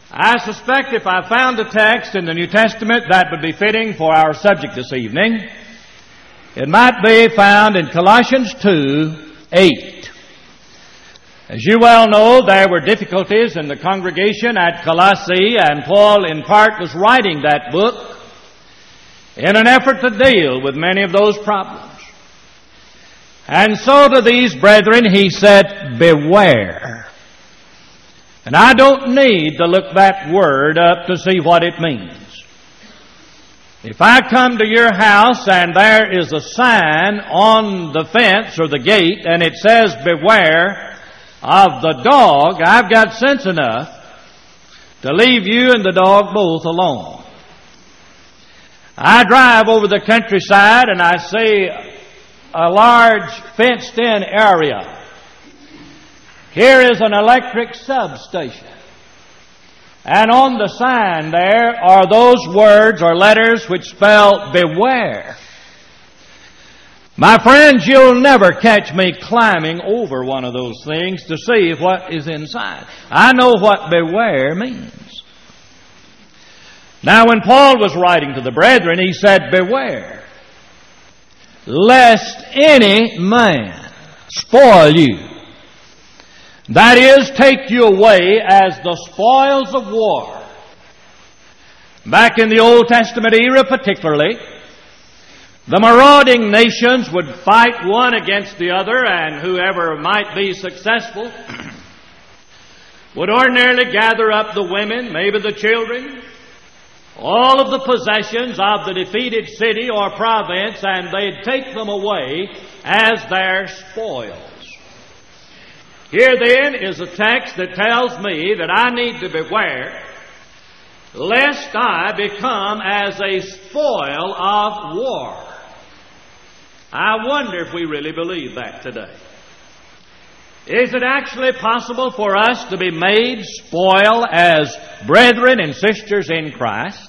I suspect if I found a text in the New Testament that would be fitting for our subject this evening, it might be found in Colossians 2:8. As you well know, there were difficulties in the congregation at Colossae, and Paul in part was writing that book in an effort to deal with many of those problems. And so to these brethren he said, beware. And I don't need to look that word up to see what it means. If I come to your house and there is a sign on the fence or the gate and it says, beware of the dog, I've got sense enough to leave you and the dog both alone. I drive over the countryside and I see a large fenced-in area. Here is an electric substation. And on the sign there are those words or letters which spell beware. My friends, you'll never catch me climbing over one of those things to see what is inside. I know what beware means. Now, when Paul was writing to the brethren, he said, beware, lest any man spoil you. That is, take you away as the spoils of war. Back in the Old Testament era particularly, the marauding nations would fight one against the other, and whoever might be successful would ordinarily gather up the women, maybe the children, all of the possessions of the defeated city or province, and they'd take them away as their spoils. Here then is a text that tells me that I need to beware lest I become as a spoil of war. I wonder if we really believe that today. Is it actually possible for us to be made spoil as brethren and sisters in Christ?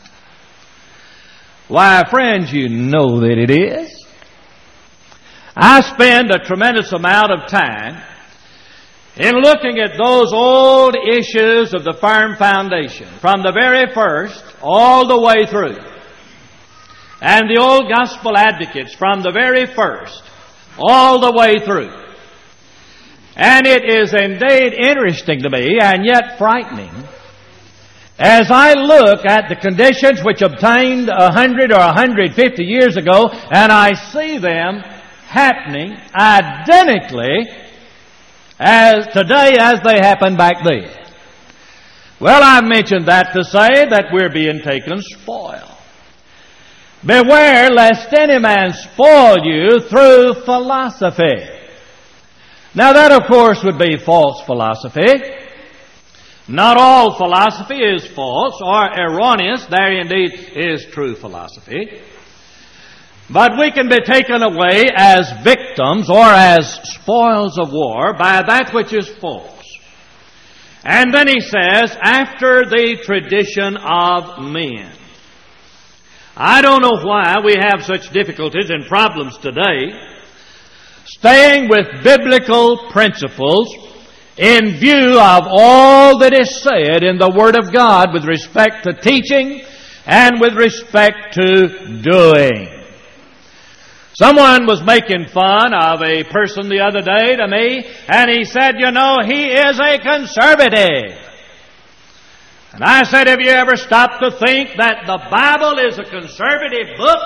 Why, friends, you know that it is. I spend a tremendous amount of time in looking at those old issues of the firm foundation, from the very first all the way through, and the old gospel advocates from the very first all the way through. And it is indeed interesting to me, and yet frightening, as I look at the conditions which obtained 100 or 150 years ago, and I see them happening identically as today as they happened back then. Well, I've mentioned that to say that we're being taken spoil. Beware lest any man spoil you through philosophy. Now that, of course, would be false philosophy. Not all philosophy is false or erroneous. There indeed is true philosophy. But we can be taken away as victims or as spoils of war by that which is false. And then he says, after the tradition of men. I don't know why we have such difficulties and problems today staying with biblical principles in view of all that is said in the Word of God with respect to teaching and with respect to doing. Someone was making fun of a person the other day to me, and he said, you know, he is a conservative. And I said, have you ever stopped to think that the Bible is a conservative book?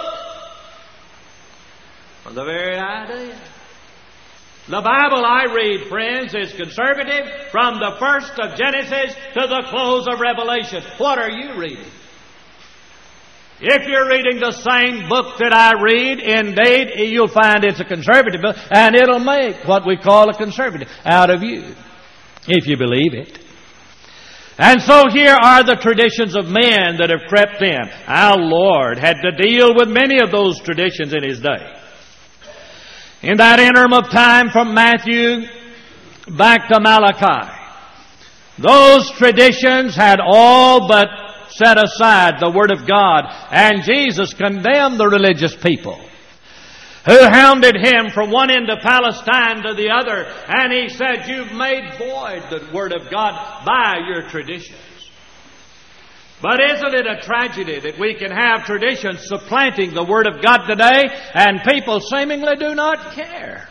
Well, the very idea. The Bible I read, friends, is conservative from the first of Genesis to the close of Revelation. What are you reading? If you're reading the same book that I read, indeed, you'll find it's a conservative book, and it'll make what we call a conservative out of you, if you believe it. And so here are the traditions of men that have crept in. Our Lord had to deal with many of those traditions in His day. In that interim of time from Matthew back to Malachi, those traditions had all but set aside the Word of God, and Jesus condemned the religious people who hounded Him from one end of Palestine to the other, and He said, you've made void the Word of God by your traditions. But isn't it a tragedy that we can have traditions supplanting the Word of God today and people seemingly do not care?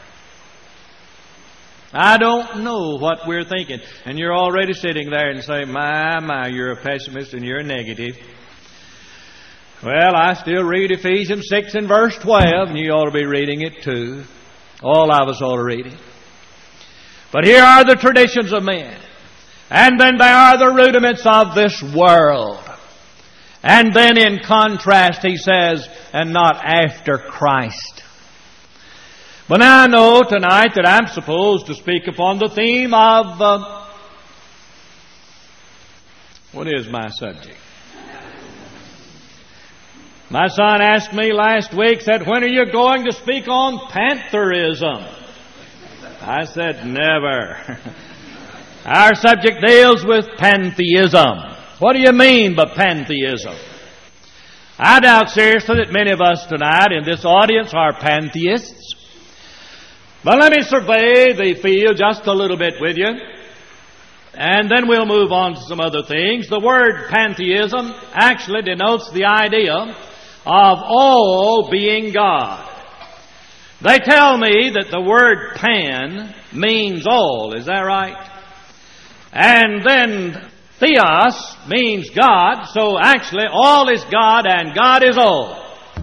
I don't know what we're thinking. And you're already sitting there and saying, my, you're a pessimist and you're a negative. Well, I still read Ephesians 6 and verse 12, and you ought to be reading it too. All of us ought to read it. But here are the traditions of men. And then there are the rudiments of this world. And then in contrast, he says, and not after Christ. But now I know tonight that I'm supposed to speak upon the theme of, what is my subject? My son asked me last week, said, when are you going to speak on pantherism? I said, never. Our subject deals with pantheism. What do you mean by pantheism? I doubt seriously that many of us tonight in this audience are pantheists. But let me survey the field just a little bit with you, and then we'll move on to some other things. The word pantheism actually denotes the idea of all being God. They tell me that the word pan means all. Is that right? And then theos means God, so actually all is God and God is all.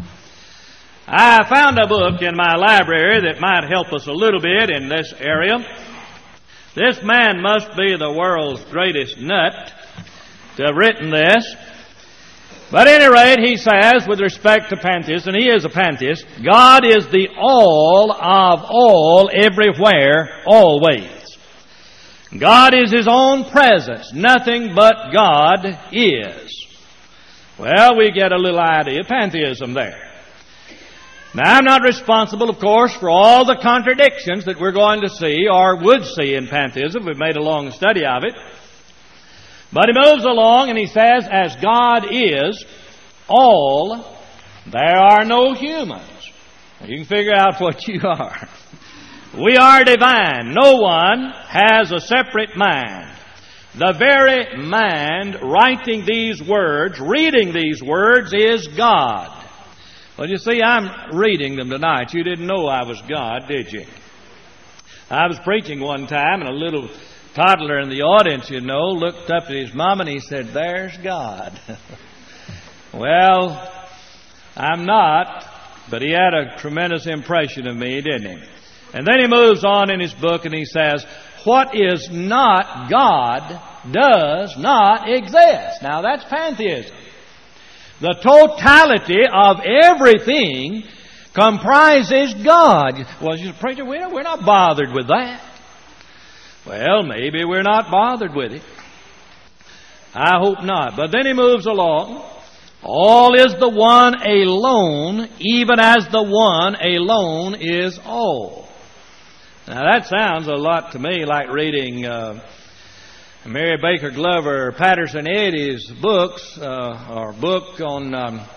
I found a book in my library that might help us a little bit in this area. This man must be the world's greatest nut to have written this. But at any rate, he says, with respect to pantheism, and he is a pantheist, God is the all of all, everywhere, always. God is His own presence. Nothing but God is. Well, we get a little idea of pantheism there. Now, I'm not responsible, of course, for all the contradictions that we're going to see or would see in pantheism. We've made a long study of it. But he moves along and he says, as God is all, there are no humans. You can figure out what you are. We are divine. No one has a separate mind. The very mind writing these words, reading these words, is God. Well, you see, I'm reading them tonight. You didn't know I was God, did you? I was preaching one time, and a little toddler in the audience, looked up at his mom and he said, there's God. Well, I'm not, but he had a tremendous impression of me, didn't he? And then he moves on in his book and he says, what is not God does not exist. Now that's pantheism. The totality of everything comprises God. Well, you say, preacher, we're not bothered with that. Well, maybe we're not bothered with it. I hope not. But then he moves along. All is the one alone, even as the one alone is all. Now that sounds a lot to me like reading Mary Baker Glover, Patterson Eddy's books, or book on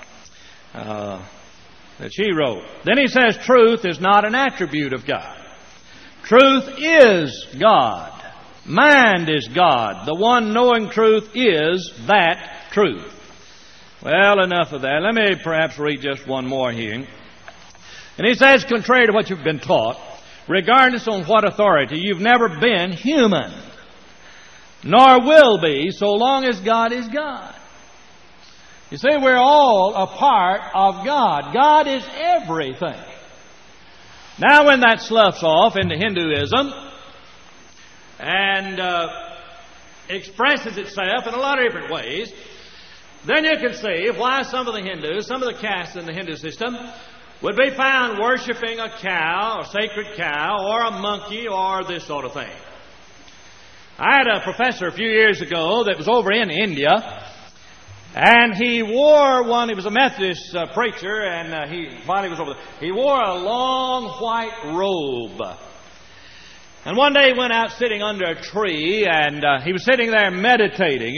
that she wrote. Then he says truth is not an attribute of God. Truth is God. Mind is God. The one knowing truth is that truth. Well, enough of that. Let me perhaps read just one more here. And he says, contrary to what you've been taught, regardless on what authority, you've never been human, nor will be so long as God is God. You see, we're all a part of God. God is everything. Now, when that sloughs off into Hinduism and expresses itself in a lot of different ways, then you can see why some of the Hindus, some of the castes in the Hindu system, would be found worshiping a cow, a sacred cow, or a monkey, or this sort of thing. I had a professor a few years ago that was over in India, and he wore he was a Methodist preacher, and while he was over there, he wore a long white robe. And one day he went out sitting under a tree, and he was sitting there meditating,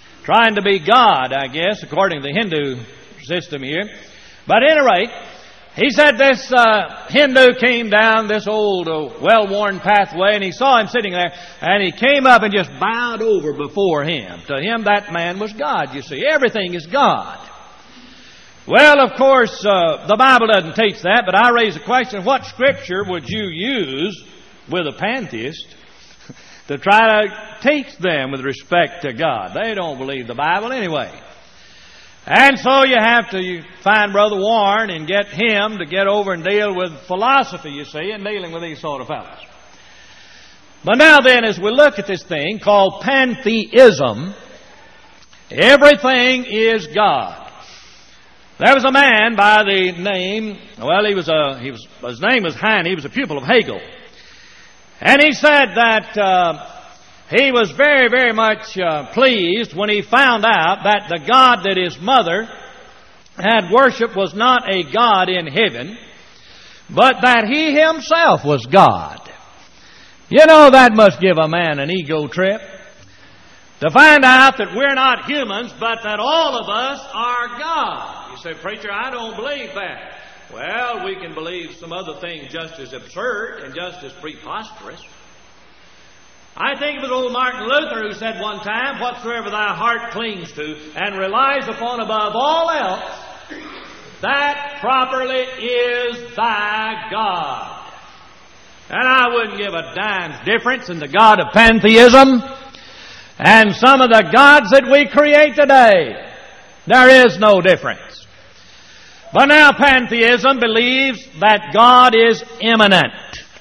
trying to be God, I guess, according to the Hindu system here. But at any rate, He said this Hindu came down this old well-worn pathway, and he saw him sitting there, and he came up and just bowed over before him. To him, that man was God, you see. Everything is God. Well, of course, the Bible doesn't teach that, but I raise the question, what scripture would you use with a pantheist to try to teach them with respect to God? They don't believe the Bible anyway. And so you have to find Brother Warren and get him to get over and deal with philosophy, you see, and dealing with these sort of fellows. But now then, as we look at this thing called pantheism, everything is God. There was a man by the name, his name was Heine. He was a pupil of Hegel. And he said that he was very, very much pleased when he found out that the God that his mother had worshipped was not a God in heaven, but that he himself was God. You know, that must give a man an ego trip. To find out that we're not humans, but that all of us are God. You say, preacher, I don't believe that. Well, we can believe some other things just as absurd and just as preposterous. I think it was old Martin Luther who said one time, whatsoever thy heart clings to and relies upon above all else, that properly is thy God. And I wouldn't give a dime's difference in the God of pantheism and some of the gods that we create today. There is no difference. But now pantheism believes that God is immanent.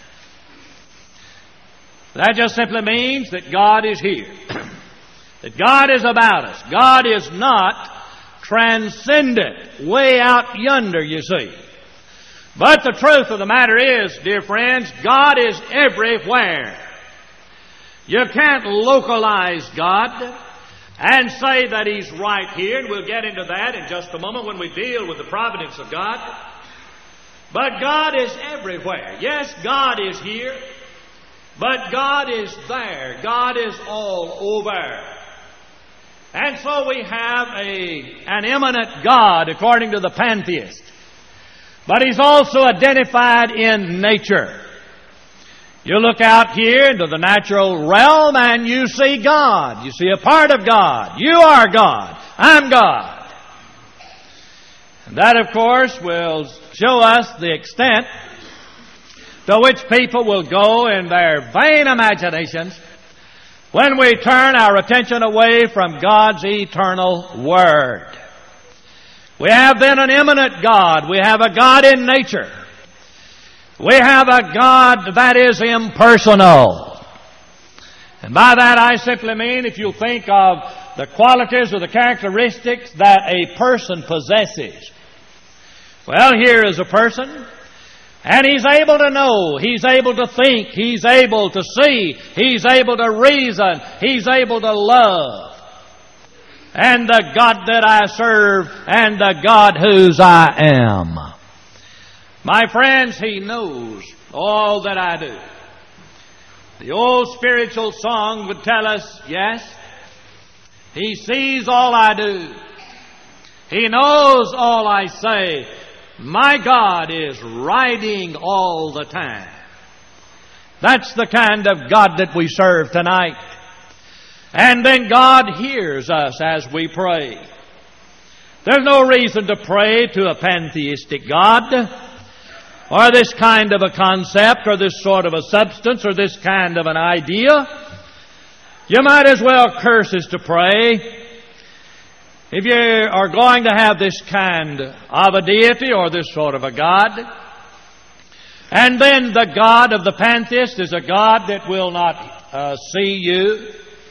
That just simply means that God is here. That God is about us. God is not transcendent, way out yonder, you see. But the truth of the matter is, dear friends, God is everywhere. You can't localize God and say that He's right here, and we'll get into that in just a moment when we deal with the providence of God. But God is everywhere. Yes, God is here, but God is there. God is all over. And so we have an immanent God, according to the pantheist. But He's also identified in nature. You look out here into the natural realm and you see God. You see a part of God. You are God. I'm God. And that, of course, will show us the extent to which people will go in their vain imaginations when we turn our attention away from God's eternal Word. We have then an immanent God. We have a God in nature. We have a God that is impersonal. And by that I simply mean, if you think of the qualities or the characteristics that a person possesses. Well, here is a person, and he's able to know, he's able to think, he's able to see, he's able to reason, he's able to love. And the God that I serve, and the God whose I am. My friends, He knows all that I do. The old spiritual song would tell us, yes, He sees all I do. He knows all I say. My God is riding all the time. That's the kind of God that we serve tonight. And then God hears us as we pray. There's no reason to pray to a pantheistic God, or this kind of a concept, or this sort of a substance, or this kind of an idea. You might as well curse as to pray. If you are going to have this kind of a deity, or this sort of a God, and then the God of the pantheist is a God that will not see you.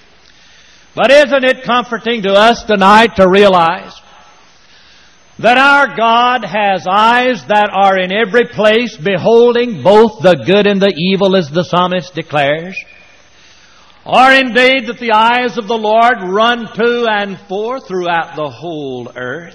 But isn't it comforting to us tonight to realize that our God has eyes that are in every place, beholding both the good and the evil, as the psalmist declares? Or indeed that the eyes of the Lord run to and fro throughout the whole earth?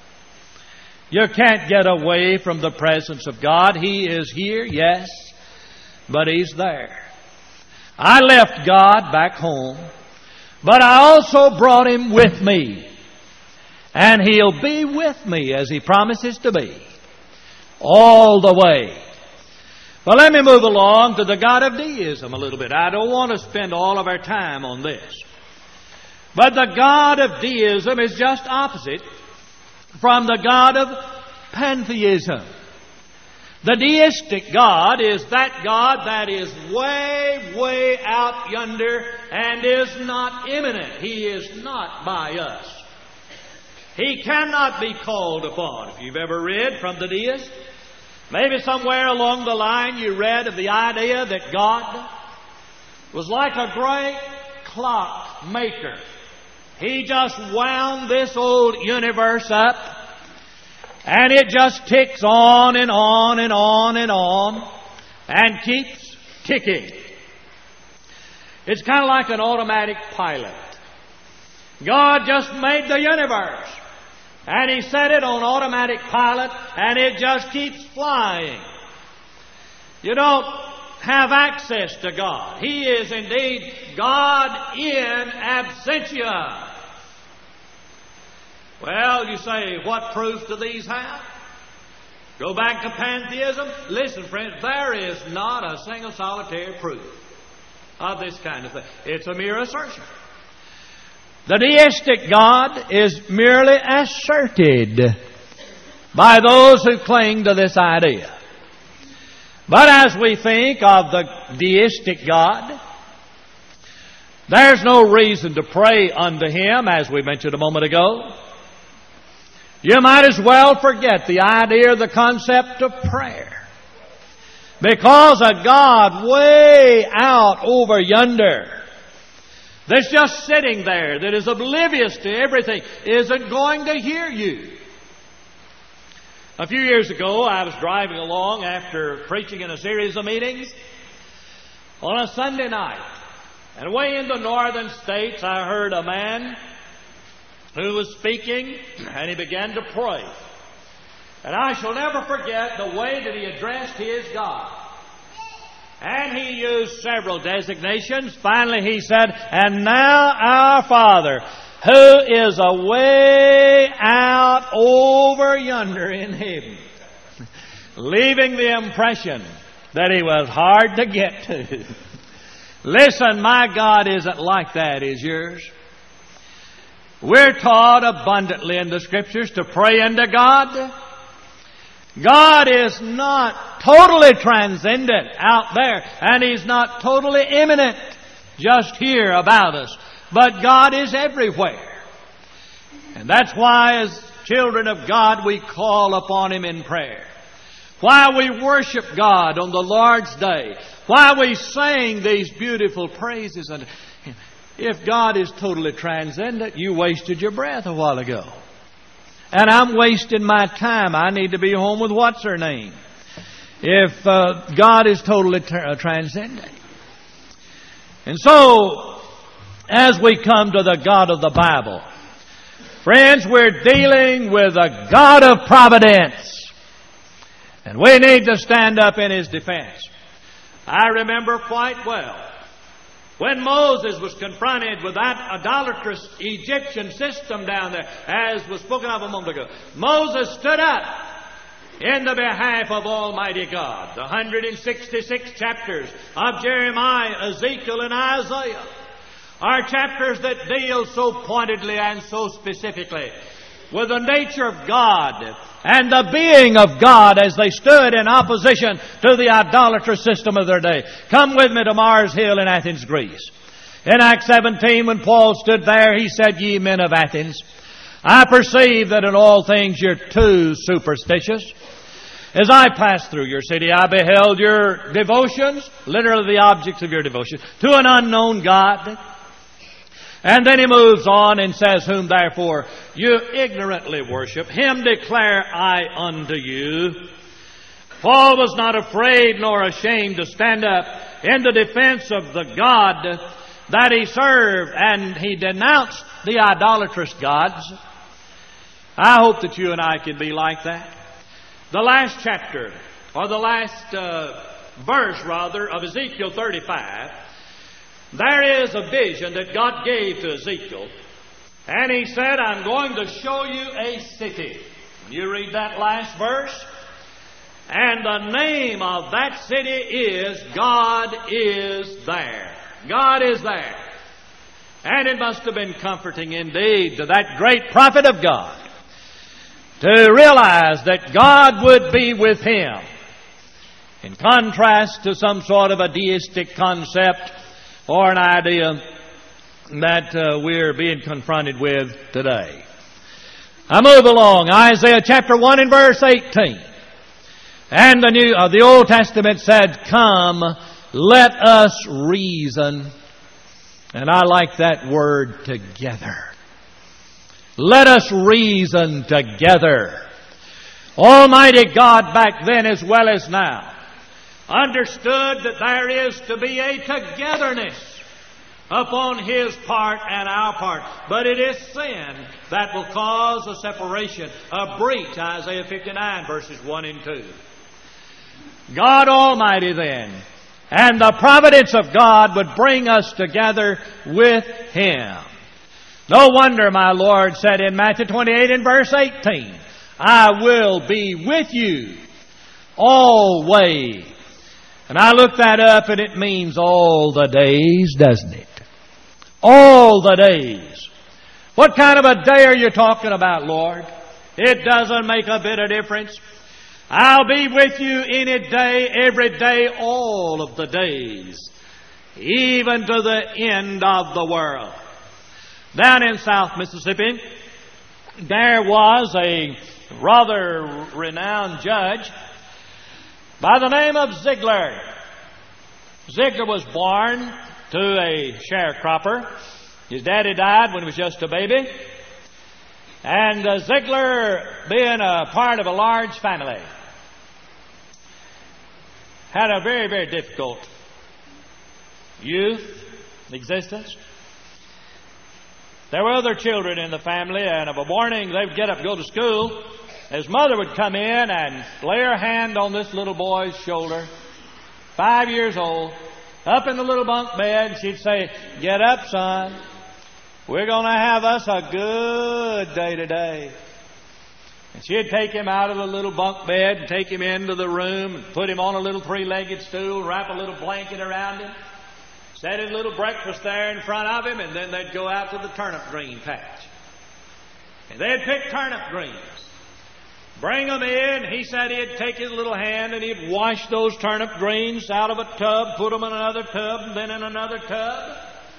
You can't get away from the presence of God. He is here, yes, but He's there. I left God back home, but I also brought Him with me. And He'll be with me as He promises to be. all the way. But let me move along to the God of deism a little bit. I don't want to spend all of our time on this. But the God of deism is just opposite from the God of pantheism. The deistic God is that God that is way, way out yonder and is not imminent. He is not by us. He cannot be called upon. If you've ever read from the deist, maybe somewhere along the line you read of the idea that God was like a great clock maker. He just wound this old universe up, and it just ticks on and on and on and on and keeps ticking. It's kind of like an automatic pilot. God just made the universe, and He set it on automatic pilot, and it just keeps flying. You don't have access to God. He is indeed God in absentia. Well, you say, what proofs do these have? Go back to pantheism. Listen, friends, there is not a single solitary proof of this kind of thing. It's a mere assertion. The deistic God is merely asserted by those who cling to this idea. But as we think of the deistic God, there's no reason to pray unto Him, as we mentioned a moment ago. You might as well forget the idea, the concept of prayer. Because a God way out over yonder, that's just sitting there, that is oblivious to everything, isn't going to hear you. A few years ago, I was driving along after preaching in a series of meetings on a Sunday night. And way in the northern states, I heard a man who was speaking, and he began to pray. And I shall never forget the way that he addressed his God. And he used several designations. Finally he said, "And now our Father, who is away out over yonder in heaven," leaving the impression that He was hard to get to. Listen, my God isn't like that, is yours? We're taught abundantly in the Scriptures to pray unto God. God is not totally transcendent out there, and He's not totally imminent just here about us. But God is everywhere. And that's why as children of God we call upon Him in prayer. Why we worship God on the Lord's Day. Why we sing these beautiful praises unto Him. If God is totally transcendent, you wasted your breath a while ago. And I'm wasting my time. I need to be home with what's her name. If God is totally transcendent. And so, as we come to the God of the Bible, friends, we're dealing with a God of providence. And we need to stand up in His defense. I remember quite well when Moses was confronted with that idolatrous Egyptian system down there, as was spoken of a moment ago. Moses stood up in the behalf of Almighty God. The 166 chapters of Jeremiah, Ezekiel, and Isaiah are chapters that deal so pointedly and so specifically with the nature of God and the being of God as they stood in opposition to the idolatrous system of their day. Come with me to Mars Hill in Athens, Greece. In Acts 17, when Paul stood there, he said, "Ye men of Athens, I perceive that in all things you're too superstitious. As I passed through your city, I beheld your devotions," literally the objects of your devotion, "to an unknown God." And then he moves on and says, "Whom therefore you ignorantly worship, Him declare I unto you." Paul was not afraid nor ashamed to stand up in the defense of the God that he served, and he denounced the idolatrous gods. I hope that you and I can be like that. The last chapter, or the last verse rather, of Ezekiel 35, there is a vision that God gave to Ezekiel. And He said, "I'm going to show you a city." When you read that last verse, And the name of that city is God is there. God is there. And it must have been comforting indeed to that great prophet of God to realize that God would be with him, in contrast to some sort of a deistic concept or an idea that we're being confronted with today. I move along. Isaiah chapter 1 and verse 18. And the Old Testament said, "Come, let us reason." And I like that word, together. Let us reason together. Almighty God back then as well as now understood that there is to be a togetherness upon His part and our part. But it is sin that will cause a separation, a breach. Isaiah 59 verses 1 and 2. God Almighty then, and the providence of God would bring us together with Him. No wonder my Lord said in Matthew 28 and verse 18, "I will be with you always." And I looked that up and it means all the days, doesn't it? All the days. What kind of a day are you talking about, Lord? It doesn't make a bit of difference. I'll be with you any day, every day, all of the days, even to the end of the world. Down in South Mississippi, there was a rather renowned judge by the name of Ziegler. Ziegler was born to a sharecropper. His daddy died when he was just a baby. And Ziegler, being a part of a large family, had a very, very difficult youth existence. There were other children in the family, and of a morning they would get up and go to school. His mother would come in and lay her hand on this little boy's shoulder, 5 years old, up in the little bunk bed. She'd say, "Get up, son. We're going to have us a good day today." And she'd take him out of the little bunk bed and take him into the room and put him on a little three-legged stool, wrap a little blanket around him, set his little breakfast there in front of him, and then they'd go out to the turnip green patch. And they'd pick turnip greens. Bring them in. He said he'd take his little hand and he'd wash those turnip greens out of a tub, put them in another tub, and then in another tub.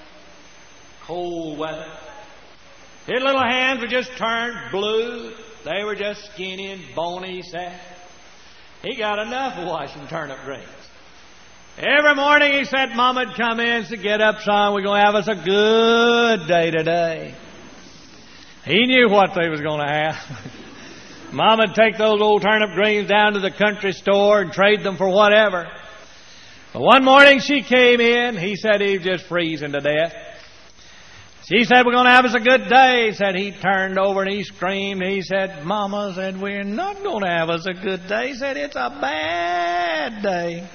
Cold weather. His little hands were just turned blue. They were just skinny and bony, he said. He got enough of washing turnip greens. Every morning, he said, Mama'd come in and said, "Get up, son. We're going to have us a good day today." He knew what they was going to have. Mama'd take those old turnip greens down to the country store and trade them for whatever. But one morning she came in. He said he was just freezing to death. She said, "We're going to have us a good day." He said he turned over and he screamed. He said, "Mama," said, "we're not going to have us a good day." He said, "It's a bad day."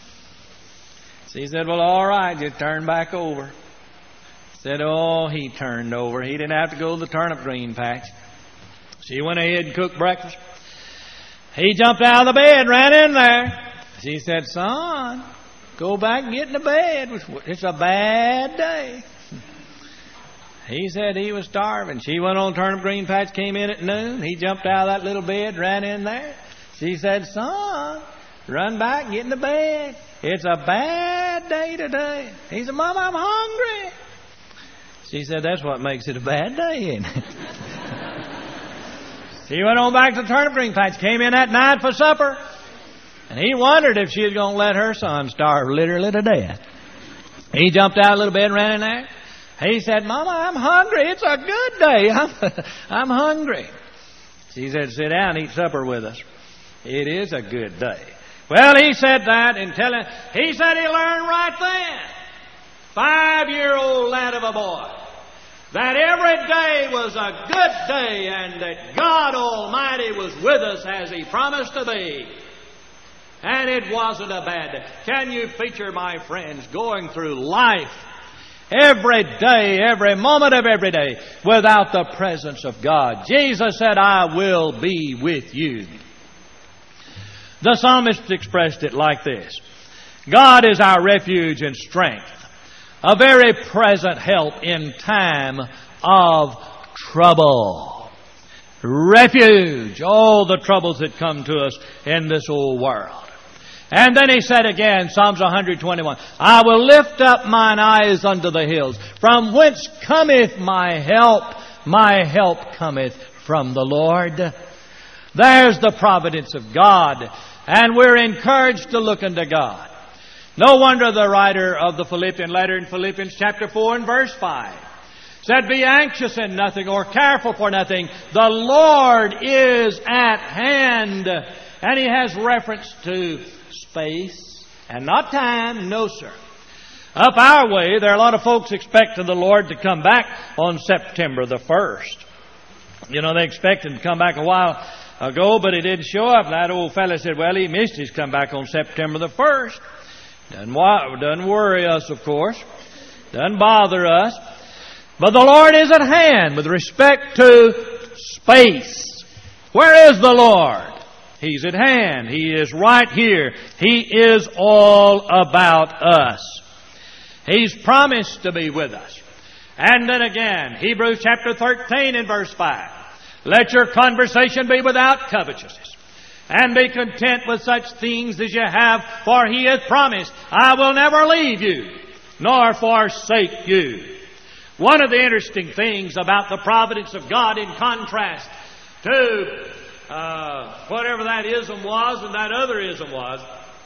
She said, "Well, all right, just turn back over." Said, oh, he turned over. He didn't have to go to the turnip green patch. She went ahead and cooked breakfast. He jumped out of the bed, ran in there. She said, "Son, go back and get in the bed. It's a bad day." He said he was starving. She went on turnip green patch, came in at noon. He jumped out of that little bed, ran in there. She said, "Son, run back and get in the bed. It's a bad day today." He said, "Mama, I'm hungry." She said, "That's what makes it a bad day, ain't it?" He went on back to the turnip green patch, came in that night for supper. And he wondered if she was going to let her son starve literally to death. He jumped out of the little bed and ran in there. He said, "Mama, I'm hungry. It's a good day. I'm hungry." She said, "Sit down and eat supper with us. It is a good day." Well, he said that and he said he learned right then, 5-year-old lad of a boy, that every day was a good day and that God Almighty was with us as He promised to be. And it wasn't a bad day. Can you picture, my friends, going through life every day, every moment of every day, without the presence of God? Jesus said, "I will be with you." The psalmist expressed it like this: God is our refuge and strength, a very present help in time of trouble. Refuge, all the troubles that come to us in this old world. And then he said again, Psalms 121, I will lift up mine eyes unto the hills. From whence cometh my help? My help cometh from the Lord. There's the providence of God. And we're encouraged to look unto God. No wonder the writer of the Philippian letter in Philippians chapter 4 and verse 5 said, be anxious in nothing or careful for nothing. The Lord is at hand. And he has reference to space and not time. No, sir. Up our way, there are a lot of folks expecting the Lord to come back on September the 1st. You know, they expected him to come back a while ago, but he didn't show up. And that old fella said, well, he missed his come back on September the 1st. Doesn't worry us, of course. Doesn't bother us. But the Lord is at hand with respect to space. Where is the Lord? He's at hand. He is right here. He is all about us. He's promised to be with us. And then again, Hebrews chapter 13 and verse 5. Let your conversation be without covetousness, and be content with such things as you have, for He hath promised, I will never leave you, nor forsake you. One of the interesting things about the providence of God in contrast to whatever that ism was and that other ism was,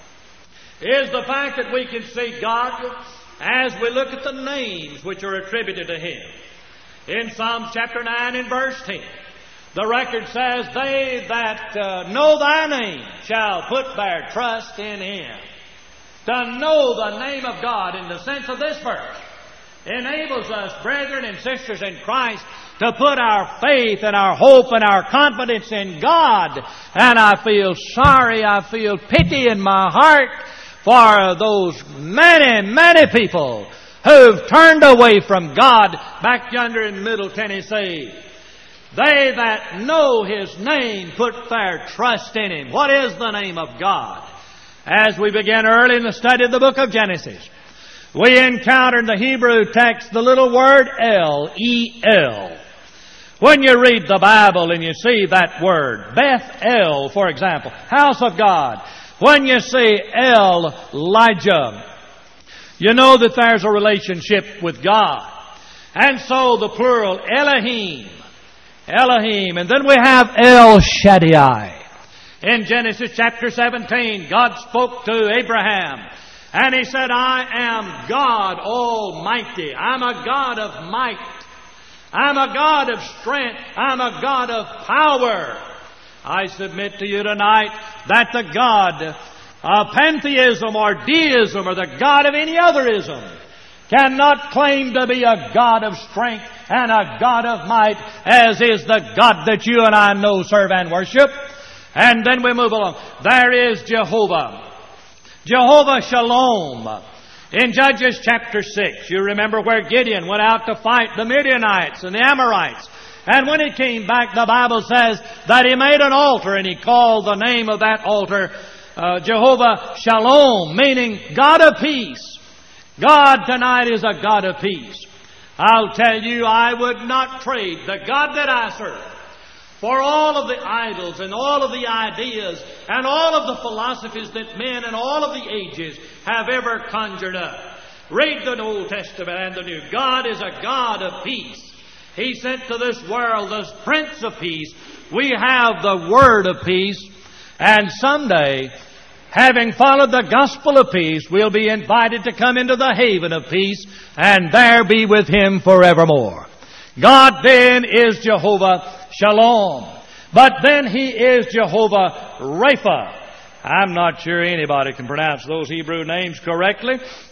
is the fact that we can see God as we look at the names which are attributed to Him. In Psalms chapter 9 and verse 10, the record says, they that know Thy name shall put their trust in Him. To know the name of God in the sense of this verse enables us, brethren and sisters in Christ, to put our faith and our hope and our confidence in God. And I feel sorry, I feel pity in my heart for those many, many people who've turned away from God back yonder in Middle Tennessee. They that know His name put their trust in Him. What is the name of God? As we began early in the study of the book of Genesis, we encounter in the Hebrew text the little word El. When you read the Bible and you see that word, Beth-El, for example, house of God. When you see Elijah, you know that there's a relationship with God. And so the plural, Elohim. And then we have El Shaddai. In Genesis chapter 17, God spoke to Abraham. And He said, I am God Almighty. I'm a God of might. I'm a God of strength. I'm a God of power. I submit to you tonight that the God of pantheism or deism or the God of any other ism cannot claim to be a God of strength and a God of might as is the God that you and I know, serve, and worship. And then we move along. There is Jehovah. Jehovah Shalom. In Judges chapter 6, you remember where Gideon went out to fight the Midianites and the Amorites. And when he came back, the Bible says that he made an altar and he called the name of that altar Jehovah Shalom, meaning God of peace. God tonight is a God of peace. I'll tell you, I would not trade the God that I serve for all of the idols and all of the ideas and all of the philosophies that men and all of the ages have ever conjured up. Read the Old Testament and the New. God is a God of peace. He sent to this world the Prince of Peace. We have the Word of peace. And someday, having followed the gospel of peace, we'll be invited to come into the haven of peace and there be with Him forevermore. God then is Jehovah Shalom. But then He is Jehovah Rapha. I'm not sure anybody can pronounce those Hebrew names correctly.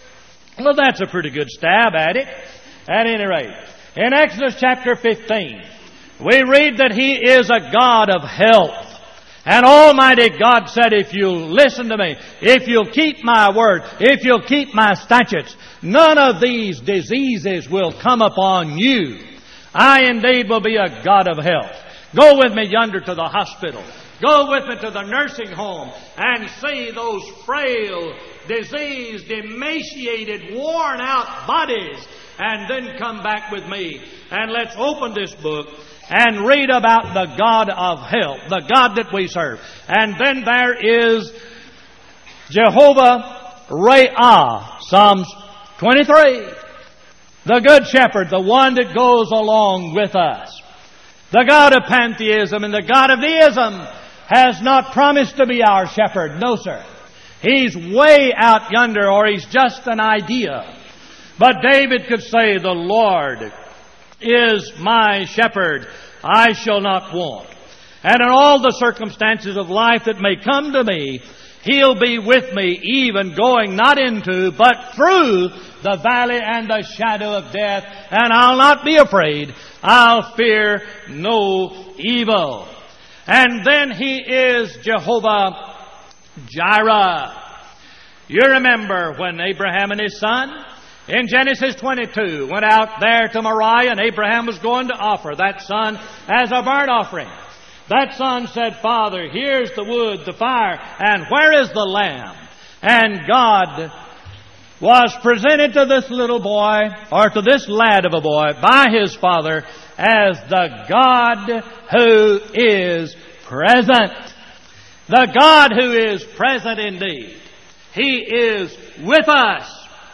Well, that's a pretty good stab at it. At any rate, in Exodus chapter 15, we read that He is a God of health. And Almighty God said, if you'll listen to me, if you'll keep my word, if you'll keep my statutes, none of these diseases will come upon you. I indeed will be a God of health. Go with me yonder to the hospital. Go with me to the nursing home and see those frail, diseased, emaciated, worn out bodies. And then come back with me and let's open this book and read about the God of health, the God that we serve. And then there is Jehovah Ra'ah, Psalms 23. The Good Shepherd, the one that goes along with us. The God of pantheism and the God of deism has not promised to be our shepherd. No, sir. He's way out yonder, or he's just an idea. But David could say, the Lord is my shepherd. I shall not want. And in all the circumstances of life that may come to me, He'll be with me, even going not into, but through the valley and the shadow of death. And I'll not be afraid. I'll fear no evil. And then He is Jehovah Jireh. You remember when Abraham and his son, in Genesis 22, went out there to Moriah, and Abraham was going to offer that son as a burnt offering. That son said, Father, here's the wood, the fire, and where is the lamb? And God was presented to this little boy, or to this lad of a boy, by his father as the God who is present. The God who is present indeed. He is with us.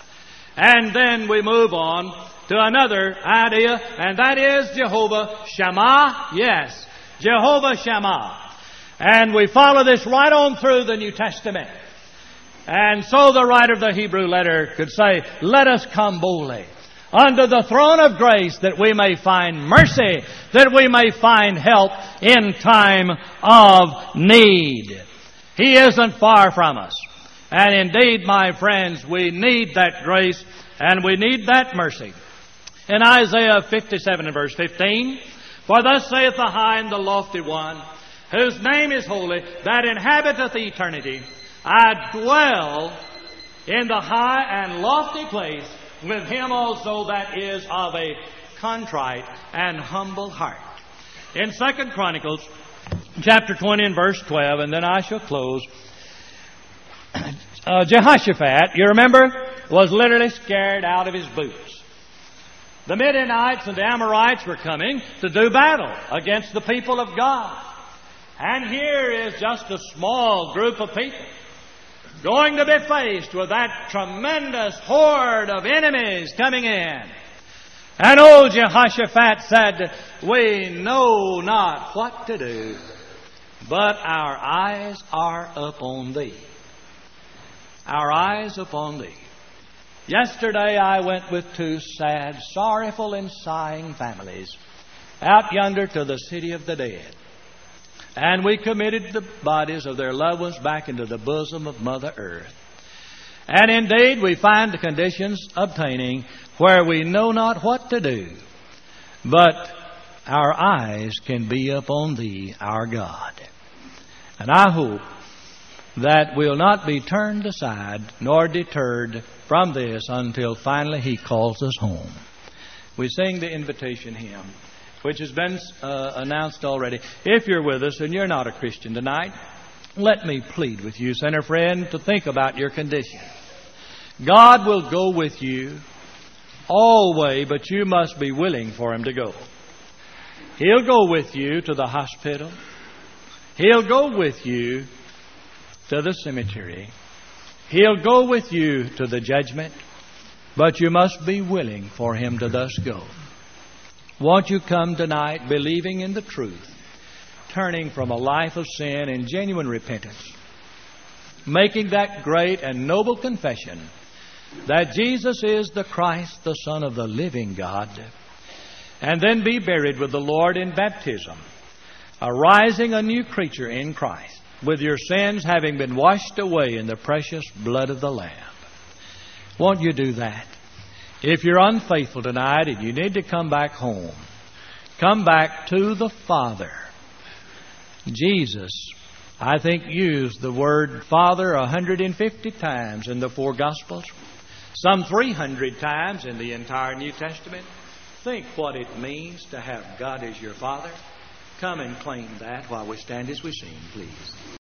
And then we move on to another idea, and that is Jehovah Shammah. Yes, Jehovah Shammah. And we follow this right on through the New Testament. And so the writer of the Hebrew letter could say, let us come boldly unto the throne of grace that we may find mercy, that we may find help in time of need. He isn't far from us. And indeed, my friends, we need that grace and we need that mercy. In Isaiah 57 and verse 15, for thus saith the high and the lofty one, whose name is holy, that inhabiteth eternity, I dwell in the high and lofty place with him also that is of a contrite and humble heart. In 2 Chronicles chapter 20 and verse 12, and then I shall close, Jehoshaphat, you remember, was literally scared out of his boots. The Midianites and the Amorites were coming to do battle against the people of God. And here is just a small group of people going to be faced with that tremendous horde of enemies coming in. And old Jehoshaphat said, we know not what to do, but our eyes are upon Thee. Our eyes upon Thee. Yesterday I went with two sad, sorrowful, and sighing families out yonder to the city of the dead. And we committed the bodies of their loved ones back into the bosom of Mother Earth. And indeed we find the conditions obtaining where we know not what to do, but our eyes can be upon Thee, our God. And I hope that we'll not be turned aside nor deterred from this until finally He calls us home. We sing the invitation hymn, which has been announced already. If you're with us and you're not a Christian tonight, let me plead with you, sinner friend, to think about your condition. God will go with you always, but you must be willing for Him to go. He'll go with you to the hospital. He'll go with you to the cemetery. He'll go with you to the judgment, but you must be willing for Him to thus go. Won't you come tonight believing in the truth, turning from a life of sin and genuine repentance, making that great and noble confession that Jesus is the Christ, the Son of the living God, and then be buried with the Lord in baptism, arising a new creature in Christ, with your sins having been washed away in the precious blood of the Lamb. Won't you do that? If you're unfaithful tonight and you need to come back home, come back to the Father. Jesus, I think, used the word Father 150 times in the four Gospels, some 300 times in the entire New Testament. Think what it means to have God as your Father. Come and claim that while we stand as we sing, please.